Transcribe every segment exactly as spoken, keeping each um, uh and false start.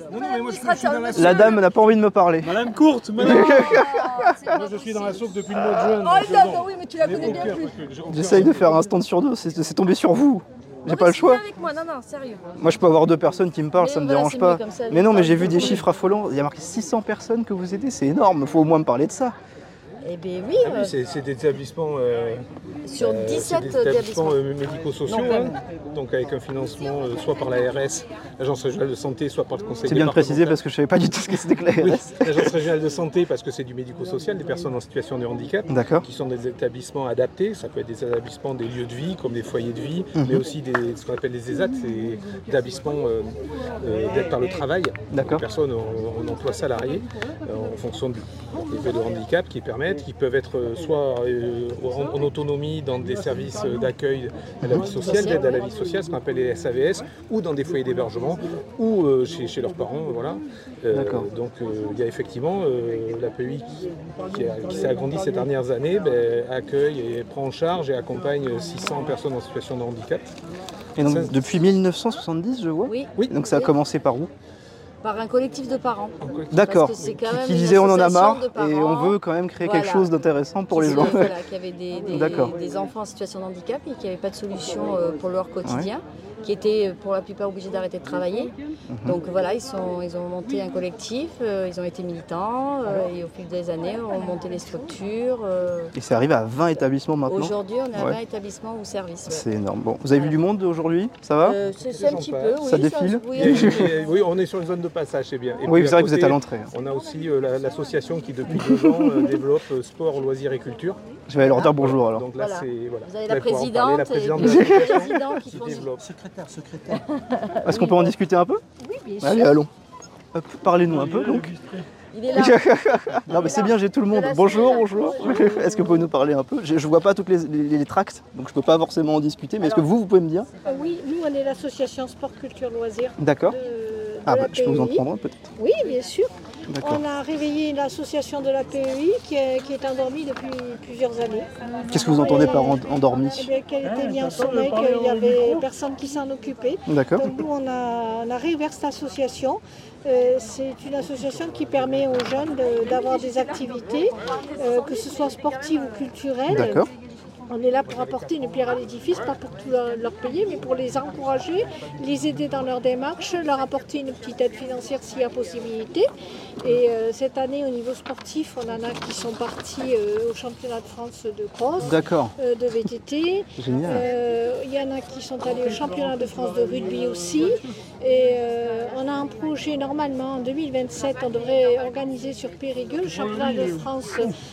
Non, non, mais moi je, je suis dans la La dame n'a pas envie de me parler. Madame Courte, madame. Ah, c'est Moi pas je suis dans possible. la soupe depuis le mois de juin. Oh, donc, d'accord, non. oui, mais tu la Mais connais bien aucun, plus. parce que j'ai aucun- J'essaye de faire un stand sur deux, c'est c'est tombé sur vous. J'ai Non, pas mais le choix. c'est avec moi, non, non, sérieux. Moi je peux avoir deux personnes qui me parlent, Mais ça me voilà, dérange c'est pas. mieux comme ça, Mais non, mais on j'ai parle vu des beaucoup. chiffres affolants. Il y a marqué six cents personnes que vous aidez, c'est énorme. Faut au moins me parler de ça. Eh bien oui, Ah oui, euh, c'est c'est des établissements, euh, sur euh, dix-sept c'est des établissements établissements. euh, médico-sociaux, Non, hein, vraiment. donc avec un financement euh, soit par l'A R S, l'Agence régionale de santé, soit par le Conseil C'est bien de préciser départemental. parce que je savais pas du tout ce que c'était que la Oui, R S. l'Agence régionale de santé parce que c'est du médico-social, des personnes en situation de handicap, D'accord. qui sont des établissements adaptés. Ça peut être des établissements, des lieux de vie, comme des foyers de vie, Mhm. mais aussi des, ce qu'on appelle des ESAT, c'est des établissements euh, euh, d'aide par le travail. D'accord. Les personnes en, en emploi salarié, euh, en fonction du niveau de handicap, qui permettent, qui peuvent être euh, soit euh, en, en autonomie dans des services d'accueil à la vie sociale, d'aide à la vie sociale, ce qu'on appelle les S A V S, ou dans des foyers d'hébergement, ou euh, chez, chez leurs parents. Voilà. Euh, D'accord. donc euh, il y a effectivement euh, l'A P E I qui, qui, a- qui s'est agrandi ces dernières années, ben, accueille et prend en charge et accompagne six cents personnes en situation de handicap. Et donc Ça- depuis mille neuf cent soixante-dix, je vois. Oui, Oui. Donc ça a Oui. commencé par où? par un collectif de parents. D'accord. Parce que c'est Qui, quand même qui une disait on en a association marre de parents. et on veut quand même créer quelque Voilà. chose d'intéressant pour Qui les se- gens. voilà, qui avaient des, des- D'accord. des enfants en situation de handicap et qui n'avaient pas de solution euh, pour leur quotidien, qui étaient pour la plupart obligés d'arrêter de travailler. Mhm. Donc voilà, ils, sont, ils ont monté un collectif, euh, ils ont été militants euh, et au fil des années, on monté des structures. euh. Et c'est arrivé à vingt établissements maintenant. Aujourd'hui, on est à Ouais. vingt établissements ou services. ouais. C'est énorme. Bon, vous avez vu Voilà. du monde aujourd'hui? Ça va? Euh, c'est c'est un petit peu, oui. Ça défile oui, Et- oui. et- oui, on est sur une zone de passage, c'est bien. Et Oui, puis, c'est vrai que vous côté, êtes à l'entrée. On a aussi euh, la- l'association qui depuis deux ans euh, développe euh, sport, loisirs et culture. Je vais aller leur dire bonjour alors. Donc là, Voilà. c'est voilà. Vous avez Vous la allez pouvoir en parler, présidente, la présidente et de puis le l'association président qui qui font- développe. Secrétaire, secrétaire. Est-ce qu'on peut en discuter un peu? Oui, bien sûr. Allez, allons. Hop, parlez-nous un peu donc. Il est là. Non mais c'est bien, j'ai tout le monde. Voilà, Bonjour, c'est là. bonjour. Est-ce que vous pouvez nous parler un peu? Je, je vois pas toutes les, les, les tracts, donc je peux pas forcément en discuter, mais est-ce que vous, vous pouvez me dire? Euh, Oui, nous on est l'association Sport Culture Loisirs de, D'accord. de Ah la bah, je peux vous en P E I. prendre un peut-être. Oui, bien sûr. D'accord. On a réveillé l'association de la P E I qui est, qui est endormie depuis plusieurs années. Qu'est-ce que vous entendez par end- endormi? Eh bien, qu'elle était bien en sommeil, qu'il n'y avait personne qui s'en occupait. D'accord. Donc nous, on a, on a réouvert cette association. Euh, c'est une association qui permet aux jeunes de- d'avoir des activités, euh, que ce soit sportives ou culturelles. D'accord. On est là pour apporter une pierre à l'édifice, pas pour tout leur, leur payer, mais pour les encourager, les aider dans leur démarche, leur apporter une petite aide financière s'il y a possibilité. Et euh, cette année, au niveau sportif, on en a qui sont partis euh, au championnat de France de cross, D'accord. euh, de V T T. Génial. Euh, Il y en a qui sont allés au championnat de France de rugby aussi. Et euh, on a un projet, normalement, en deux mille vingt-sept, on devrait organiser sur Périgueux le championnat de France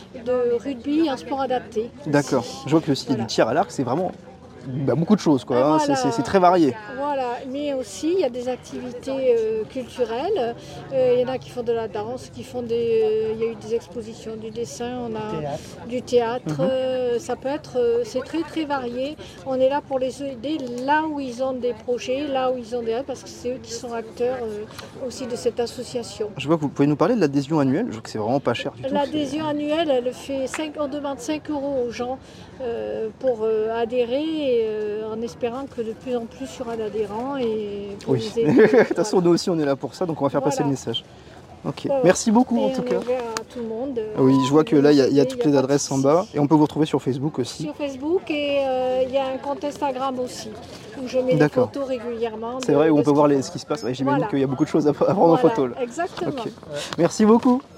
de rugby en sport adapté. D'accord. Je vois que aussi Voilà. du tir à l'arc, c'est vraiment bah, beaucoup de choses quoi. Ah, hein. voilà. C'est- C'est c'est très varié. Voilà, mais aussi il y a des activités euh, culturelles. Euh, il y en a qui font de la danse, qui font des. euh, il y a eu des expositions, du dessin, on a du théâtre. euh, ça peut être, euh, c'est très très varié. On est là pour les aider là où ils ont des projets, là où ils ont des rêves, parce que c'est eux qui sont acteurs euh, aussi de cette association. Je vois que vous pouvez nous parler de l'adhésion annuelle. Je vois que c'est vraiment pas cher du tout. L'adhésion annuelle, elle fait cinq, on demande cinq euros aux gens euh, pour euh, adhérer, et, euh, en espérant que de plus en plus il y aura d'adhérents et pour Oui. les aider. De toute façon, Voilà. nous aussi, on est là pour ça, donc on va faire passer le Voilà. message. Ok. Voilà. Merci beaucoup Et en tout on est cas. ouvert à tout le monde. euh, Oui, je vois que là, il y a, il y a il toutes y a les pas de adresses en souci. bas et on peut vous retrouver sur Facebook aussi. Sur Facebook, et euh, il y a un compte Instagram aussi où je mets des D'accord. photos régulièrement. C'est de- vrai, où de on peut ce voir qu'ils les- font. ce qui se passe. Ouais, J'imagine Voilà. qu'il y a beaucoup de choses à prendre en Voilà, photo. Là. Exactement. Ok. Merci beaucoup.